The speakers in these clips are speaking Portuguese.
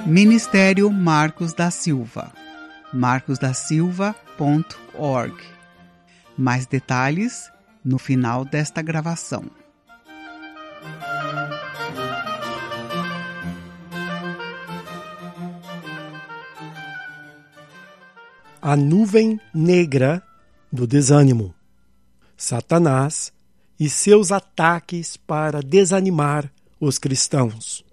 Ministério Marcos da Silva, marcosdasilva.org. Mais detalhes no final desta gravação. A nuvem negra do desânimo. Satanás e seus ataques para desanimar os cristãos.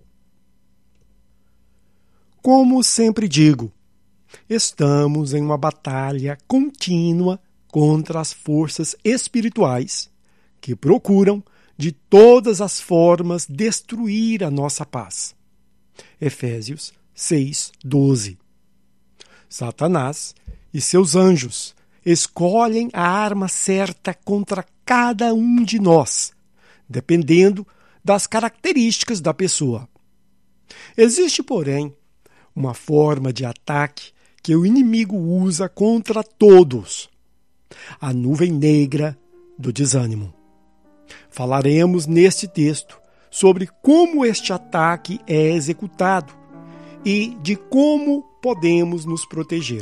Como sempre digo, estamos em uma batalha contínua contra as forças espirituais que procuram, de todas as formas, destruir a nossa paz. Efésios 6:12. Satanás e seus anjos escolhem a arma certa contra cada um de nós, dependendo das características da pessoa. Existe, porém, uma forma de ataque que o inimigo usa contra todos: a nuvem negra do desânimo. Falaremos neste texto sobre como este ataque é executado e de como podemos nos proteger.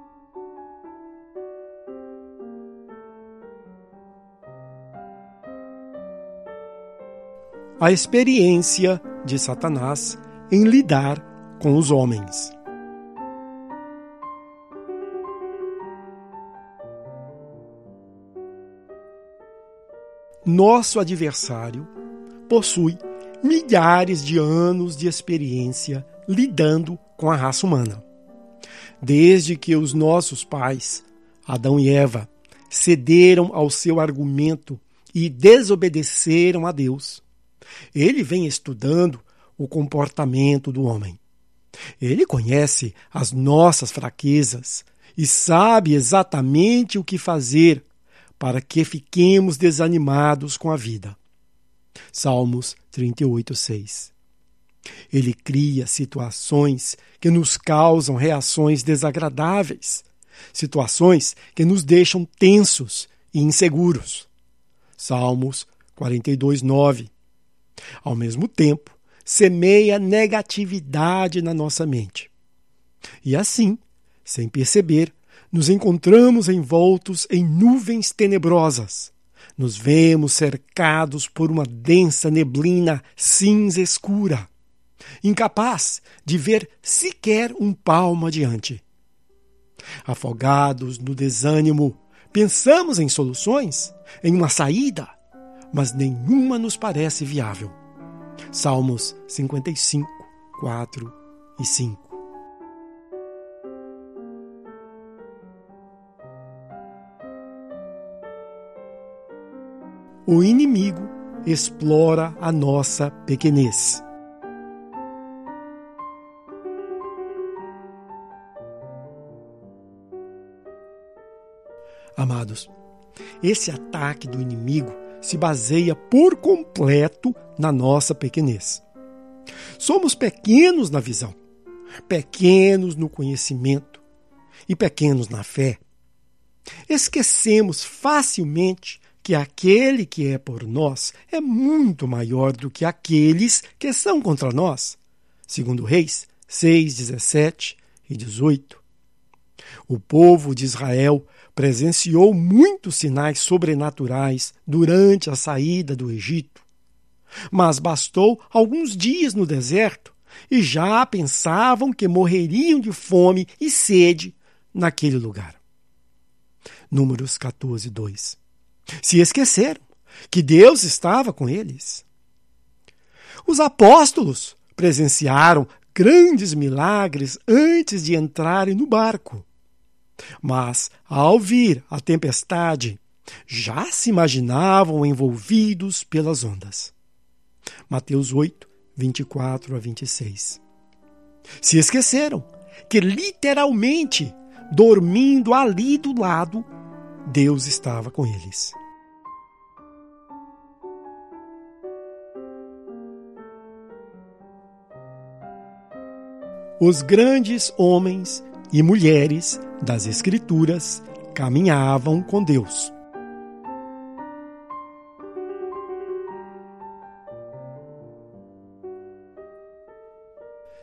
A experiência de Satanás em lidar com os homens. Nosso adversário possui milhares de anos de experiência lidando com a raça humana. Desde que os nossos pais, Adão e Eva, cederam ao seu argumento e desobedeceram a Deus, ele vem estudando o comportamento do homem. Ele conhece as nossas fraquezas e sabe exatamente o que fazer para que fiquemos desanimados com a vida. Salmos 38:6. Ele cria situações que nos causam reações desagradáveis, situações que nos deixam tensos e inseguros. Salmos 42:9. Ao mesmo tempo, semeia negatividade na nossa mente. E assim, sem perceber, nos encontramos envoltos em nuvens tenebrosas. Nos vemos cercados por uma densa neblina cinza escura, incapaz de ver sequer um palmo adiante. Afogados no desânimo, pensamos em soluções, em uma saída, mas nenhuma nos parece viável. Salmos 55, 4 e 5. O inimigo explora a nossa pequenez. Amados, esse ataque do inimigo se baseia por completo na nossa pequenez. Somos pequenos na visão, pequenos no conhecimento e pequenos na fé. Esquecemos facilmente que aquele que é por nós é muito maior do que aqueles que são contra nós. Segundo Reis 6, 17 e 18. O povo de Israel presenciou muitos sinais sobrenaturais durante a saída do Egito. Mas bastou alguns dias no deserto e já pensavam que morreriam de fome e sede naquele lugar. Números 14, 2. Se esqueceram que Deus estava com eles. Os apóstolos presenciaram grandes milagres antes de entrarem no barco. Mas, ao vir a tempestade, já se imaginavam envolvidos pelas ondas. Mateus 8, 24 a 26. Se esqueceram que, literalmente, dormindo ali do lado, Deus estava com eles. Os grandes homens e mulheres das Escrituras caminhavam com Deus.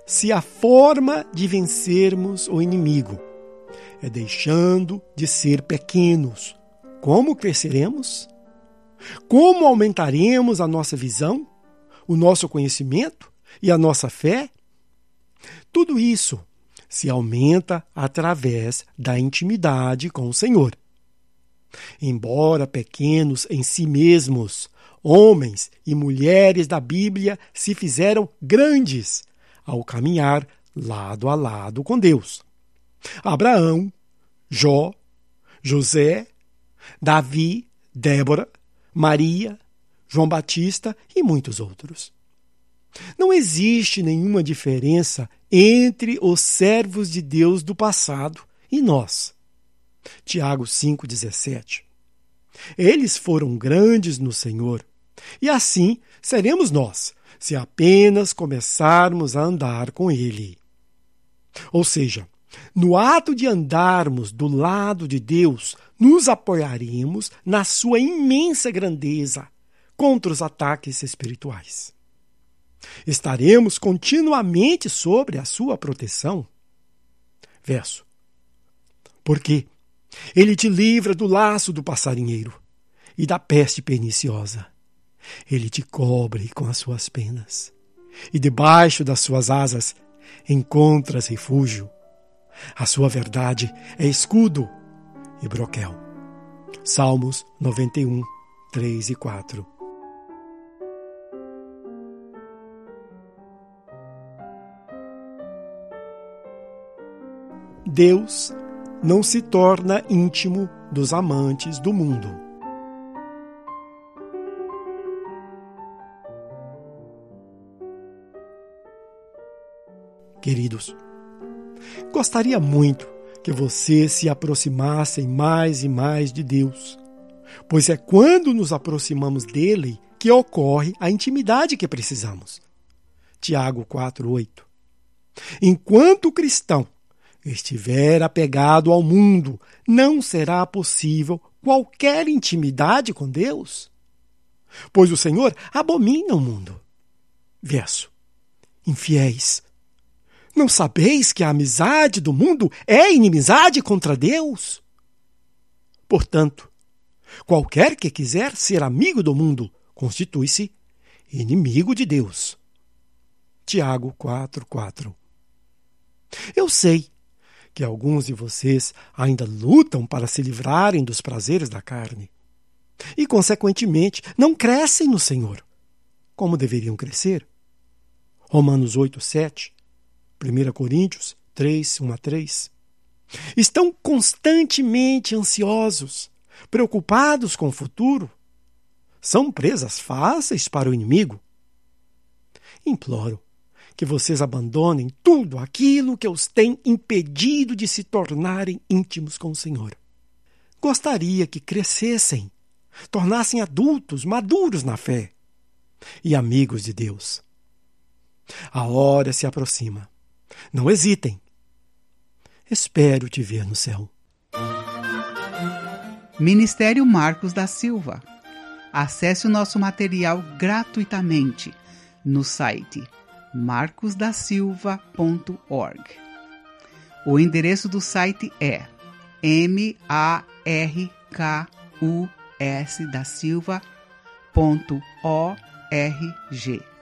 se a forma de vencermos o inimigo é deixando de ser pequenos, como cresceremos? Como aumentaremos a nossa visão, o nosso conhecimento e a nossa fé? Tudo isso se aumenta através da intimidade com o Senhor. Embora pequenos em si mesmos, homens e mulheres da Bíblia se fizeram grandes ao caminhar lado a lado com Deus. Abraão, Jó, José, Davi, Débora, Maria, João Batista e muitos outros. Não existe nenhuma diferença entre os servos de Deus do passado e nós. Tiago 5,17. Eles foram grandes no Senhor, e assim seremos nós, se apenas começarmos a andar com Ele. Ou seja, no ato de andarmos do lado de Deus, nos apoiaremos na sua imensa grandeza contra os ataques espirituais. Estaremos continuamente sobre a sua proteção. Verso. Porque Ele te livra do laço do passarinheiro e da peste perniciosa. Ele te cobre com as suas penas, e debaixo das suas asas encontras refúgio. A sua verdade é escudo e broquel. Salmos 91, 3 e 4. Deus não se torna íntimo dos amantes do mundo. Queridos, gostaria muito que vocês se aproximassem mais e mais de Deus, pois é quando nos aproximamos dele que ocorre a intimidade que precisamos. Tiago 4,8. Enquanto o cristão estiver apegado ao mundo, não será possível qualquer intimidade com Deus, pois o Senhor abomina o mundo. Verso. Infiéis, não sabeis que a amizade do mundo é inimizade contra Deus? Portanto, qualquer que quiser ser amigo do mundo constitui-se inimigo de Deus. Tiago 4,4. Eu sei que alguns de vocês ainda lutam para se livrarem dos prazeres da carne e, consequentemente, não crescem no Senhor, como deveriam crescer. Romanos 8,7, 1 Coríntios 3, 1 a 3. Estão constantemente ansiosos, preocupados com o futuro. São presas fáceis para o inimigo. Imploro que vocês abandonem tudo aquilo que os tem impedido de se tornarem íntimos com o Senhor. Gostaria que crescessem, tornassem adultos, maduros na fé e amigos de Deus. A hora se aproxima. Não hesitem. Espero te ver no céu. Ministério Marcos da Silva. Acesse o nosso material gratuitamente no site marcosdasilva.org. O endereço do site é markusdasilva.org.